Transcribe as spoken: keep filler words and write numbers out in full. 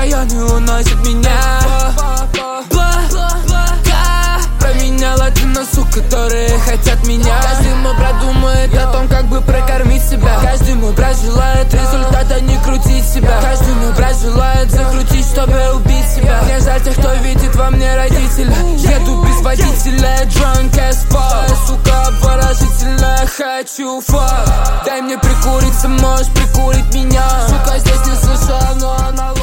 районы уносят меня. Променяла ты на сук, которые хотят меня. Каждый мой брат думает о том, как бы прокормить себя. Каждый мой брат желает результата, не крутить себя. Каждый мой брат желает закрутить, чтобы убить себя. Мне жаль тех, кто видит во мне родителя. Еду без водителя, drunk as fuck. Сука обворожительная, хочу fuck. Дай мне прикуриться, можешь прикурить меня. Сука здесь не слышала, но она